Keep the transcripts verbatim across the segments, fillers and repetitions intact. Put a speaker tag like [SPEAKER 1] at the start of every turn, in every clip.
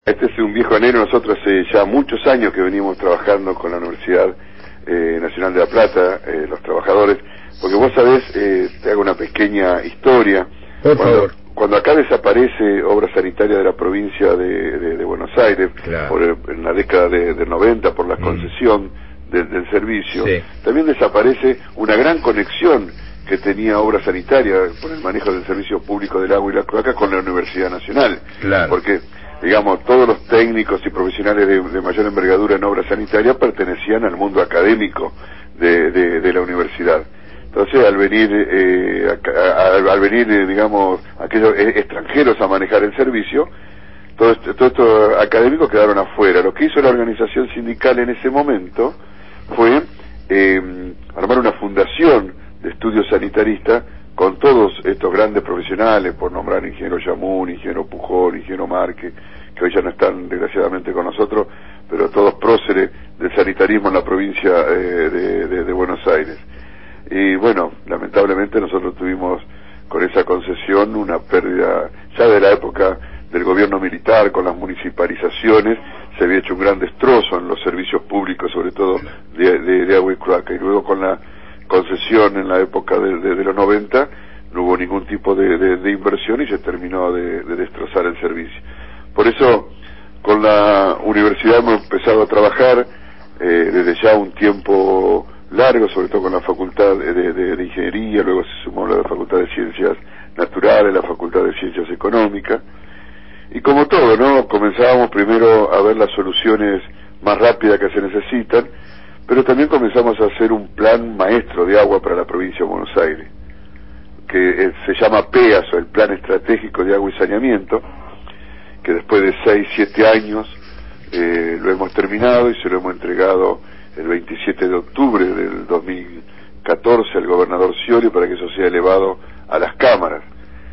[SPEAKER 1] Este es un viejo anhelo. Nosotros hace ya muchos años que venimos trabajando con la Universidad eh, Nacional de La Plata, eh, los trabajadores, porque vos sabés, eh, te hago una pequeña historia.
[SPEAKER 2] Por
[SPEAKER 1] cuando,
[SPEAKER 2] favor.
[SPEAKER 1] Cuando acá desaparece Obra Sanitaria de la provincia de, de, de Buenos Aires,
[SPEAKER 2] claro.
[SPEAKER 1] por el, en la década de, de noventa, por la mm. concesión de, del servicio,
[SPEAKER 2] sí.
[SPEAKER 1] también desaparece una gran conexión que tenía Obra Sanitaria por el manejo del servicio público del agua y la cloaca con la Universidad Nacional.
[SPEAKER 2] Claro.
[SPEAKER 1] Porque, digamos, todos los técnicos y profesionales de, de mayor envergadura en obra sanitaria pertenecían al mundo académico de, de, de la universidad. Entonces, al venir, eh, a, a, al venir, eh, digamos, aquellos extranjeros a manejar el servicio, todos esto, todo estos académicos quedaron afuera. Lo que hizo la organización sindical en ese momento fue eh, armar una fundación de estudios sanitaristas con todos estos grandes profesionales, por nombrar ingeniero Yamun, ingeniero Pujol, ingeniero Márquez, que hoy ya no están desgraciadamente con nosotros, pero todos próceres del sanitarismo en la provincia eh, de, de, de Buenos Aires. Y bueno, lamentablemente nosotros tuvimos con esa concesión una pérdida, ya de la época del gobierno militar, con las municipalizaciones, se había hecho un gran destrozo en los servicios públicos, sobre todo de, de, de agua y cloaca, y luego con la concesión en la época de, de, de los noventa, no hubo ningún tipo de, de, de inversión y se terminó de, de destrozar el servicio. Por eso, con la universidad hemos empezado a trabajar eh, desde ya un tiempo largo, sobre todo con la facultad de, de, de ingeniería, luego se sumó la facultad de ciencias naturales, la facultad de ciencias económicas, y como todo, ¿no? Comenzábamos primero a ver las soluciones más rápidas que se necesitan, pero también comenzamos a hacer un plan maestro de agua para la provincia de Buenos Aires, que eh, se llama PEAS, o el Plan Estratégico de Agua y Saneamiento, que después de seis, siete años eh, lo hemos terminado y se lo hemos entregado el veintisiete de octubre del dos mil catorce al gobernador Scioli para que eso sea elevado a las cámaras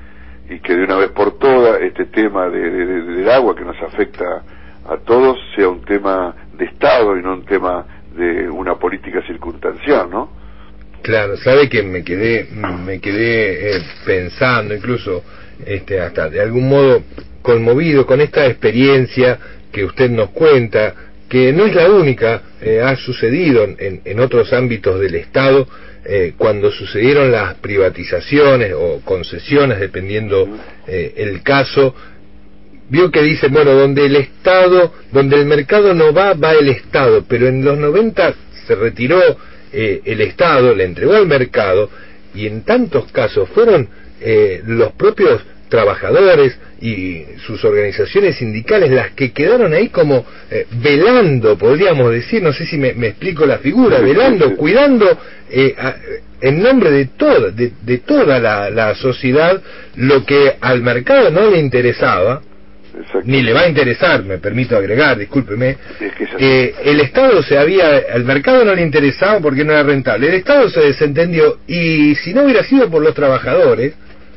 [SPEAKER 1] y que de una vez por todas este tema de, de, de, del agua que nos afecta a todos sea un tema de Estado y no un tema de una política circunstancial, ¿no?
[SPEAKER 2] Claro, sabe que me quedé me quedé eh, pensando, incluso este hasta de algún modo conmovido con esta experiencia que usted nos cuenta, que no es la única, eh, ha sucedido en, en otros ámbitos del Estado, eh, cuando sucedieron las privatizaciones o concesiones, dependiendo eh, el caso. Vio que dice, bueno, donde el Estado, donde el mercado no va, va el Estado, pero en los noventa se retiró eh, el Estado, le entregó al mercado, y en tantos casos fueron eh, los propios trabajadores y sus organizaciones sindicales las que quedaron ahí como eh, velando, podríamos decir, no sé si me, me explico la figura, velando, cuidando eh, a, en nombre de toda, de, de toda la, la sociedad, lo que al mercado no le interesaba, ni le va a interesar, me permito agregar, discúlpeme,
[SPEAKER 1] es que
[SPEAKER 2] eh, el Estado se había, al mercado no le interesaba porque no era rentable, el Estado se desentendió, y si no hubiera sido por los trabajadores,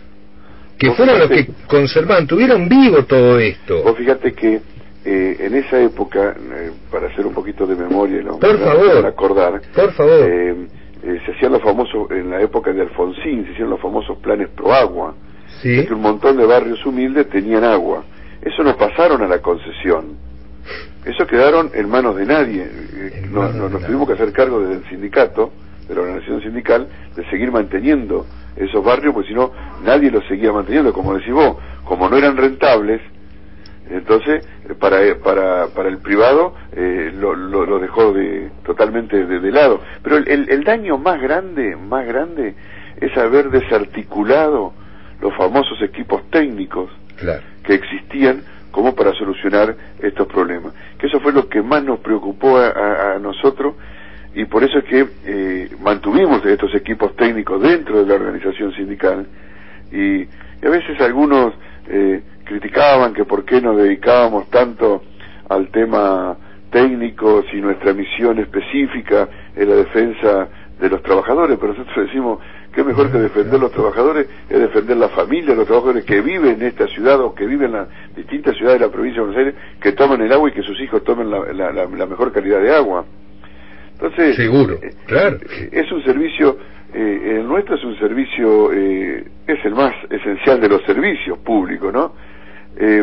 [SPEAKER 2] que
[SPEAKER 1] vos
[SPEAKER 2] fueron
[SPEAKER 1] fíjate,
[SPEAKER 2] los que conservaban, tuvieron vivo todo esto.
[SPEAKER 1] Vos fíjate que eh, en esa época, eh, para hacer un poquito de memoria, ¿no?
[SPEAKER 2] Por
[SPEAKER 1] para,
[SPEAKER 2] favor,
[SPEAKER 1] para acordar,
[SPEAKER 2] por favor,
[SPEAKER 1] eh, eh, se hacían los famosos, en la época de Alfonsín, se hicieron los famosos planes pro agua,
[SPEAKER 2] ¿sí?
[SPEAKER 1] Que un montón de barrios humildes tenían agua. Eso no pasaron a la concesión, eso quedaron en manos de nadie. Eh, no, no, nos tuvimos que hacer cargo desde el sindicato, de la organización sindical, de seguir manteniendo esos barrios, porque si no, nadie los seguía manteniendo, como decís vos, como no eran rentables, entonces, para para para el privado, eh, lo, lo, lo dejó de totalmente de, de lado. Pero el, el, el daño más grande, más grande, es haber desarticulado los famosos equipos técnicos, claro, que existían como para solucionar estos problemas. Que eso fue lo que más nos preocupó a, a, a nosotros, y por eso es que eh, mantuvimos estos equipos técnicos dentro de la organización sindical, y, y a veces algunos eh, criticaban que por qué nos dedicábamos tanto al tema técnico si nuestra misión específica es la defensa de los trabajadores, pero nosotros decimos que mejor que defender los trabajadores es defender la familia de los trabajadores que viven en esta ciudad o que viven en las distintas ciudades de la provincia de Buenos Aires, que toman el agua y que sus hijos tomen la, la, la, la mejor calidad de agua. Entonces,
[SPEAKER 2] seguro, eh, claro,
[SPEAKER 1] es un servicio, eh, el nuestro es un servicio, eh, es el más esencial de los servicios públicos, ¿no? Eh,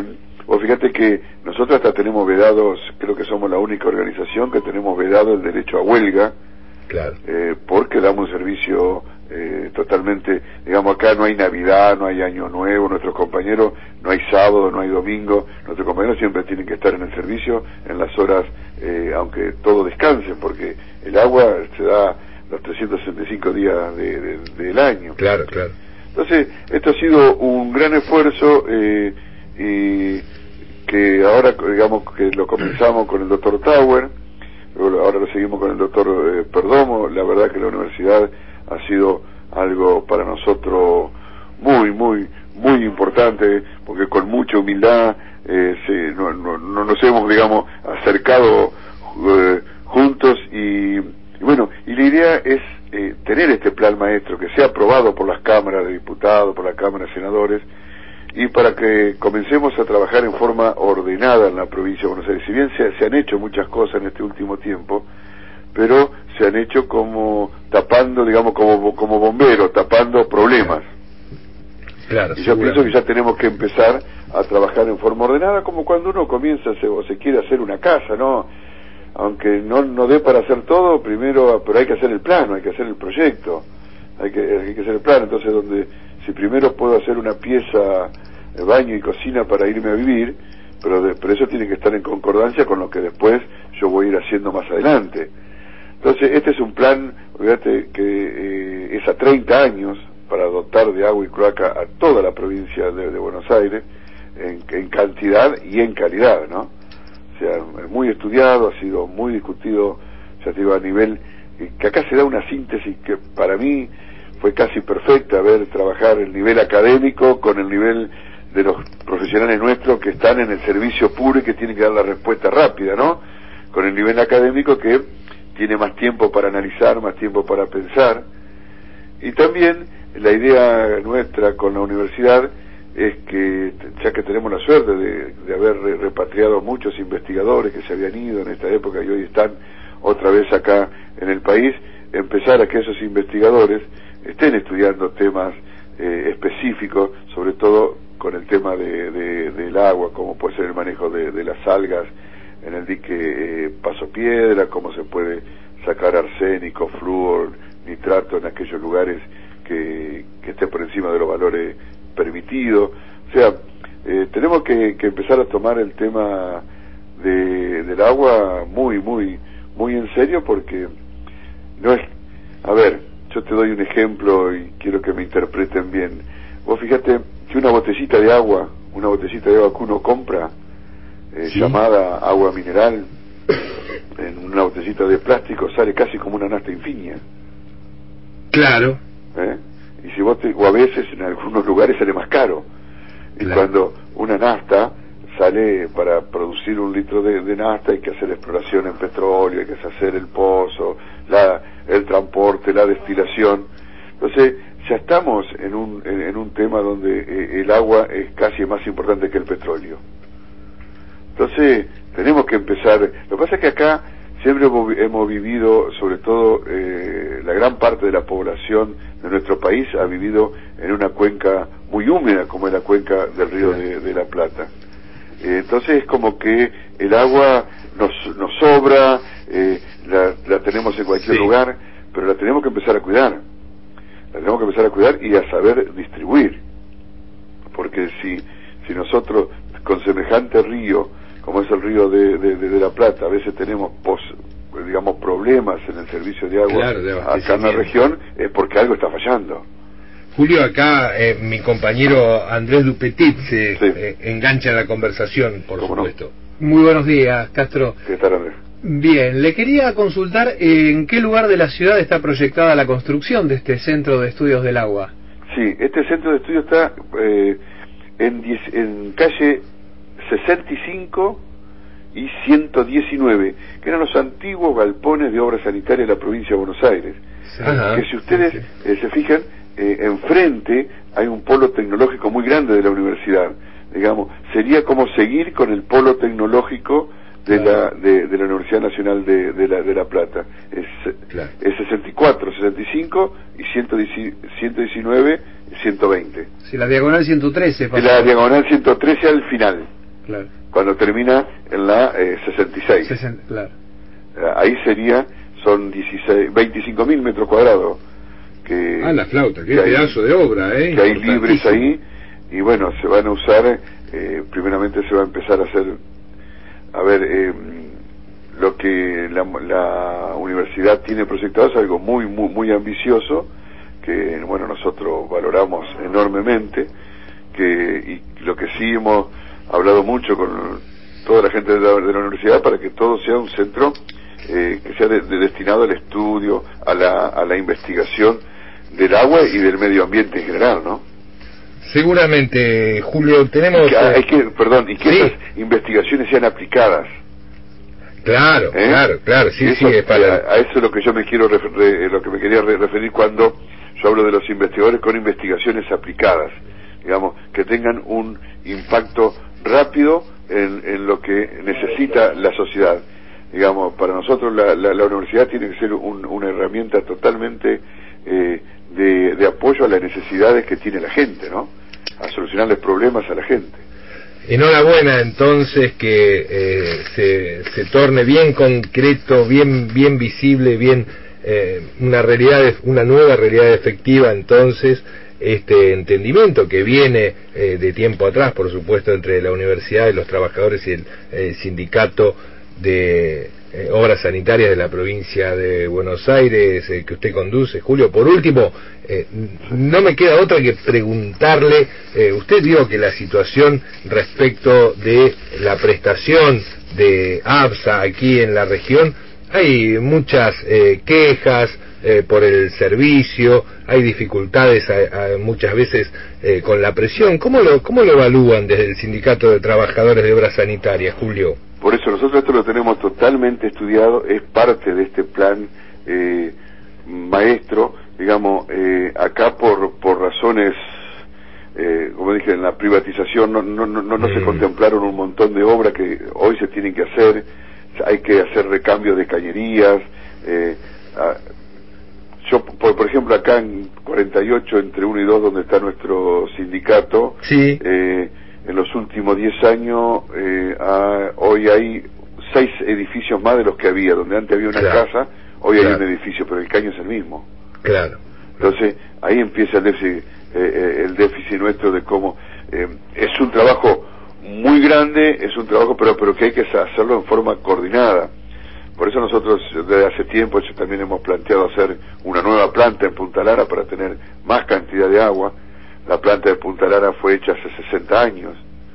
[SPEAKER 1] Vos fíjate que nosotros hasta tenemos vedados, creo que somos la única organización que tenemos vedado el derecho a huelga,
[SPEAKER 2] claro.
[SPEAKER 1] eh, porque damos un servicio eh, totalmente, digamos, acá no hay Navidad, no hay Año Nuevo, nuestros compañeros, no hay sábado, no hay domingo, nuestros compañeros siempre tienen que estar en el servicio en las horas, eh, aunque todos descansen, porque el agua se da los trescientos sesenta y cinco días de, de, del año.
[SPEAKER 2] Claro, claro.
[SPEAKER 1] Entonces, esto ha sido un gran esfuerzo, eh, y que ahora, digamos, que lo comenzamos con el doctor Tauer, ahora lo seguimos con el doctor eh, Perdomo. La verdad que la universidad ha sido algo para nosotros muy, muy, muy importante, porque con mucha humildad eh, se, no, no, no nos hemos, digamos, acercado eh, juntos y, y bueno, y la idea es eh, tener este plan maestro que sea aprobado por las cámaras de diputados, por la Cámara de Senadores, y para que comencemos a trabajar en forma ordenada en la provincia de Buenos Aires. Si bien se, se han hecho muchas cosas en este último tiempo, pero se han hecho como tapando, digamos, como, como bomberos, tapando problemas.
[SPEAKER 2] Claro,
[SPEAKER 1] y yo pienso que ya tenemos que empezar a trabajar en forma ordenada, como cuando uno comienza a o se quiere hacer una casa, ¿no? Aunque no, no dé para hacer todo, primero, pero hay que hacer el plano, hay que hacer el proyecto, hay que, hay que hacer el plano. Entonces, donde si primero puedo hacer una pieza, eh, baño y cocina para irme a vivir, pero, de, pero eso tiene que estar en concordancia con lo que después yo voy a ir haciendo más adelante. Entonces, este es un plan, fíjate, que eh, es a treinta años para dotar de agua y cloaca a toda la provincia de, de Buenos Aires, en, en cantidad y en calidad, ¿no? O sea, es muy estudiado, ha sido muy discutido, ya te digo, a nivel, eh, que acá se da una síntesis que para mí fue casi perfecta, ver trabajar el nivel académico con el nivel de los profesionales nuestros que están en el servicio puro y que tienen que dar la respuesta rápida, ¿no? Con el nivel académico que tiene más tiempo para analizar, más tiempo para pensar. Y también la idea nuestra con la universidad es que, ya que tenemos la suerte de, de haber repatriado muchos investigadores que se habían ido en esta época y hoy están otra vez acá en el país, empezar a que esos investigadores estén estudiando temas eh, específicos, sobre todo con el tema de, de, del agua, como puede ser el manejo de, de las algas en el dique eh, Paso Piedra, cómo se puede sacar arsénico, flúor, nitrato en aquellos lugares que, que estén por encima de los valores permitidos. O sea, eh, tenemos que, que empezar a tomar el tema de, del agua muy, muy, muy en serio, porque no es, a ver, yo te doy un ejemplo y quiero que me interpreten bien. Vos fíjate que una botellita de agua, una botellita de agua que uno compra, eh, ¿sí?, llamada agua mineral, en una botellita de plástico sale casi como una nafta infinia.
[SPEAKER 2] Claro.
[SPEAKER 1] ¿Eh? Y si vos te, o a veces en algunos lugares sale más caro. Y claro, cuando una nafta sale, para producir un litro de, de nafta hay que hacer exploración en petróleo, hay que hacer el pozo, la, el transporte, la destilación. Entonces ya estamos en un, en, en un tema donde eh, el agua es casi más importante que el petróleo. Entonces tenemos que empezar. Lo que pasa es que acá siempre hemos vivido, sobre todo eh, la gran parte de la población de nuestro país ha vivido en una cuenca muy húmeda, como es la cuenca del río de, de la Plata. Eh, entonces es como que el agua nos, nos sobra, eh, la, la tenemos en cualquier sí. lugar, pero la tenemos que empezar a cuidar. La tenemos que empezar a cuidar y a saber distribuir. Porque si, si nosotros, con semejante río, como es el río de, de, de, de la Plata, a veces tenemos pos, digamos problemas en el servicio de agua, claro, de acá en la región, es porque algo está fallando.
[SPEAKER 2] Julio, acá eh, mi compañero Andrés Dupetit se sí. eh, engancha en la conversación, por supuesto.
[SPEAKER 3] No? Muy buenos días, Castro.
[SPEAKER 1] ¿Qué tal, Andrés?
[SPEAKER 3] Bien, le quería consultar en qué lugar de la ciudad está proyectada la construcción de este Centro de Estudios del Agua.
[SPEAKER 1] Sí, este Centro de Estudios está eh, en, diez, en calle sesenta y cinco y ciento diecinueve, que eran los antiguos galpones de obra sanitaria de la provincia de Buenos Aires. Ajá, que si ustedes sí, sí. Eh, se fijan, eh, enfrente hay un polo tecnológico muy grande de la universidad. Digamos, sería como seguir con el polo tecnológico de claro. la de, de la Universidad Nacional de, de, la, de La Plata. Es, claro. es sesenta y cuatro, sesenta y cinco y ciento diecinueve, ciento veinte.
[SPEAKER 3] Sí, la diagonal ciento trece.
[SPEAKER 1] La diagonal ciento trece al final.
[SPEAKER 3] claro.
[SPEAKER 1] Cuando termina en la eh, sesenta y seis.
[SPEAKER 3] sesenta, claro.
[SPEAKER 1] Ahí sería, son dieciséis, veinticinco mil metros cuadrados. Que,
[SPEAKER 2] ah, la flauta, qué
[SPEAKER 1] que
[SPEAKER 2] pedazo
[SPEAKER 1] hay,
[SPEAKER 2] de obra, ¿eh?
[SPEAKER 1] Que hay libres ahí, y bueno, se van a usar, eh, primeramente se va a empezar a hacer, a ver, eh, lo que la, la universidad tiene proyectado es algo muy, muy, muy ambicioso, que, bueno, nosotros valoramos enormemente, que, y lo que sí hemos hablado mucho con toda la gente de la, de la universidad para que todo sea un centro eh, que sea de, de destinado al estudio, a la, a la investigación del agua y del medio ambiente en general, ¿no?
[SPEAKER 2] Seguramente, Julio, tenemos...
[SPEAKER 1] Que, hay que, perdón, y que
[SPEAKER 2] sí.
[SPEAKER 1] esas investigaciones sean aplicadas.
[SPEAKER 2] Claro,
[SPEAKER 1] ¿Eh?
[SPEAKER 2] claro, claro, sí,
[SPEAKER 1] eso,
[SPEAKER 2] sí, es para...
[SPEAKER 1] a, a eso es lo que yo me quiero refer, lo que me quería re referir cuando yo hablo de los investigadores con investigaciones aplicadas, digamos, que tengan un impacto rápido en, en lo que necesita la sociedad. Digamos, para nosotros la, la, la universidad tiene que ser un, una herramienta totalmente eh, de, de apoyo a las necesidades que tiene la gente, ¿no? A solucionarles problemas a la gente.
[SPEAKER 2] Enhorabuena, entonces, que eh, se, se torne bien concreto, bien bien visible, bien eh, una realidad, una nueva realidad efectiva, entonces, este entendimiento que viene eh, de tiempo atrás, por supuesto, entre la universidad y los trabajadores y el eh, sindicato de eh, obras sanitarias de la provincia de Buenos Aires, eh, que usted conduce, Julio. Por último, eh, no me queda otra que preguntarle, eh, usted dijo que la situación respecto de la prestación de ABSA aquí en la región, hay muchas eh, quejas eh, por el servicio, hay dificultades a, a, muchas veces eh, con la presión. ¿Cómo lo, cómo lo evalúan desde el Sindicato de Trabajadores de Obras Sanitarias, Julio?
[SPEAKER 1] Por eso nosotros esto lo tenemos totalmente estudiado, es parte de este plan eh, maestro, digamos, eh, acá por por razones, eh, como dije, en la privatización no no no, no mm. se contemplaron un montón de obras que hoy se tienen que hacer, hay que hacer recambio de cañerías, eh, a, yo por, por ejemplo acá en cuarenta y ocho, entre uno y dos, donde está nuestro sindicato,
[SPEAKER 2] sí.
[SPEAKER 1] eh, en los últimos diez años, eh, a, hoy hay seis edificios más de los que había. Donde antes había una claro. casa, hoy claro. hay un edificio, pero el caño es el mismo.
[SPEAKER 2] Claro.
[SPEAKER 1] Entonces, ahí empieza el déficit, eh, el déficit nuestro de cómo... Eh, es un trabajo muy grande, es un trabajo, pero, pero que hay que hacerlo en forma coordinada. Por eso nosotros, desde hace tiempo, también hemos planteado hacer una nueva planta en Punta Lara para tener más cantidad de agua. La planta de Punta Lara fue hecha hace sesenta años,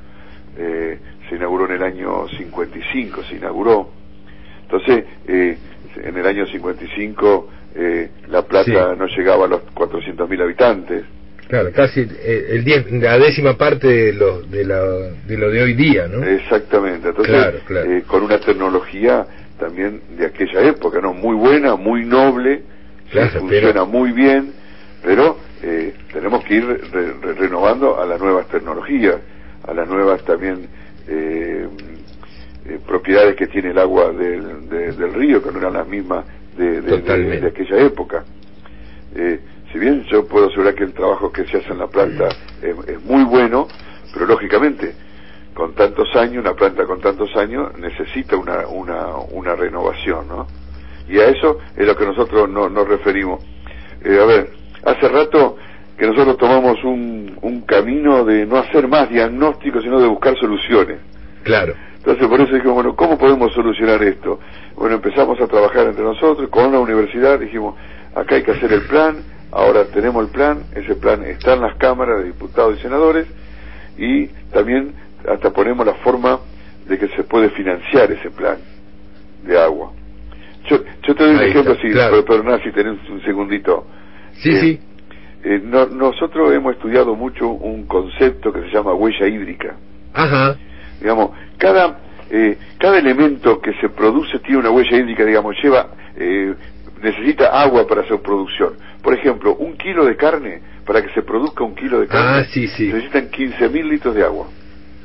[SPEAKER 1] eh, se inauguró en el año cincuenta y cinco, se inauguró. Entonces, eh, en el año cincuenta y cinco eh, La Plata sí. no llegaba a los cuatrocientos mil habitantes.
[SPEAKER 2] Claro, casi eh, el diez, la décima parte de lo de, la, de lo de hoy día, ¿no?
[SPEAKER 1] Exactamente. Entonces,
[SPEAKER 2] claro, claro.
[SPEAKER 1] Eh, con una tecnología también de aquella época, ¿no? Muy buena, muy noble,
[SPEAKER 2] claro,
[SPEAKER 1] sí, funciona
[SPEAKER 2] pero...
[SPEAKER 1] muy bien, pero eh, tenemos que ir re, re, renovando a las nuevas tecnologías, a las nuevas también eh, eh, propiedades que tiene el agua del, de, del río, que no eran las mismas de, de, de, de aquella época. Eh, si bien yo puedo asegurar que el trabajo que se hace en la planta es, es muy bueno, pero lógicamente con tantos años, una planta con tantos años necesita una una una renovación, ¿no? Y a eso es lo que nosotros no, nos referimos. Eh, a ver, hace rato que nosotros tomamos un, un camino de no hacer más diagnósticos, sino de buscar soluciones.
[SPEAKER 2] Claro.
[SPEAKER 1] Entonces, por eso dijimos, bueno, ¿cómo podemos solucionar esto? Bueno, empezamos a trabajar entre nosotros, con una universidad, dijimos, acá hay que hacer el plan, ahora tenemos el plan, ese plan está en las cámaras de diputados y senadores, y también hasta ponemos la forma de que se puede financiar ese plan de agua. Yo, yo te doy un
[SPEAKER 2] Ahí
[SPEAKER 1] ejemplo,
[SPEAKER 2] está,
[SPEAKER 1] si,
[SPEAKER 2] claro.
[SPEAKER 1] pero, pero nada, si tenés un segundito.
[SPEAKER 2] Sí,
[SPEAKER 1] eh,
[SPEAKER 2] sí.
[SPEAKER 1] Eh, no, nosotros hemos estudiado mucho un concepto que se llama huella hídrica.
[SPEAKER 2] Ajá.
[SPEAKER 1] Digamos, cada eh, cada elemento que se produce tiene una huella hídrica, digamos, lleva eh, necesita agua para su producción. Por ejemplo, un kilo de carne, para que se produzca un kilo de carne,
[SPEAKER 2] ah, sí, sí.
[SPEAKER 1] necesitan quince mil litros de agua.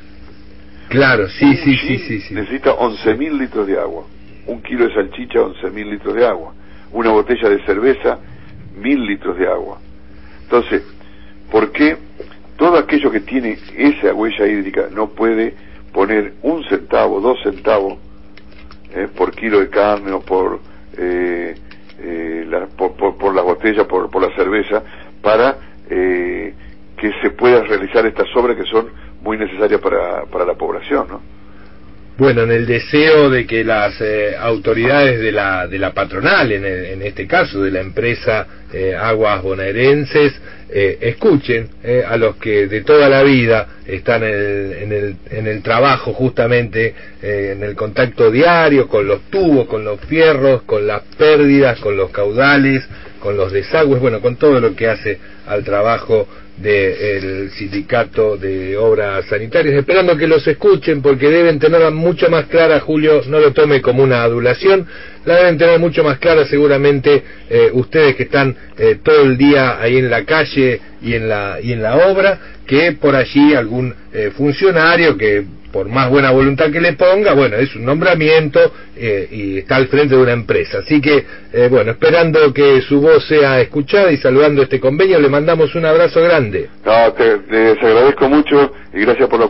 [SPEAKER 2] Claro, sí,
[SPEAKER 1] un
[SPEAKER 2] sí,
[SPEAKER 1] gin
[SPEAKER 2] sí, sí, sí.
[SPEAKER 1] necesita once mil litros de agua. Un kilo de salchicha, once mil litros de agua. Una botella de cerveza, mil litros de agua. Entonces, ¿por qué todo aquello que tiene esa huella hídrica no puede poner un centavo, dos centavos eh, por kilo de carne o por, eh, eh, la, por, por, por las botellas, por, por la cerveza, para eh, que se puedan realizar estas obras que son muy necesarias para, para la población, ¿no?
[SPEAKER 2] Bueno, en el deseo de que las eh, autoridades de la de la patronal, en, el, en este caso de la empresa eh, Aguas Bonaerenses, eh, escuchen eh, a los que de toda la vida están en el, en el, en el trabajo, justamente eh, en el contacto diario con los tubos, con los fierros, con las pérdidas, con los caudales, con los desagües, bueno, con todo lo que hace al trabajo del sindicato de obras sanitarias, esperando que los escuchen, porque deben tenerla mucho más clara. Julio, no lo tome como una adulación, la deben tener mucho más clara seguramente eh, ustedes que están eh, todo el día ahí en la calle y en la y en la obra, que por allí algún eh, funcionario que por más buena voluntad que le ponga, bueno, es un nombramiento eh, y está al frente de una empresa. Así que, eh, bueno, esperando que su voz sea escuchada y saludando este convenio, le mandamos un abrazo grande.
[SPEAKER 1] No, te, les agradezco mucho y gracias por la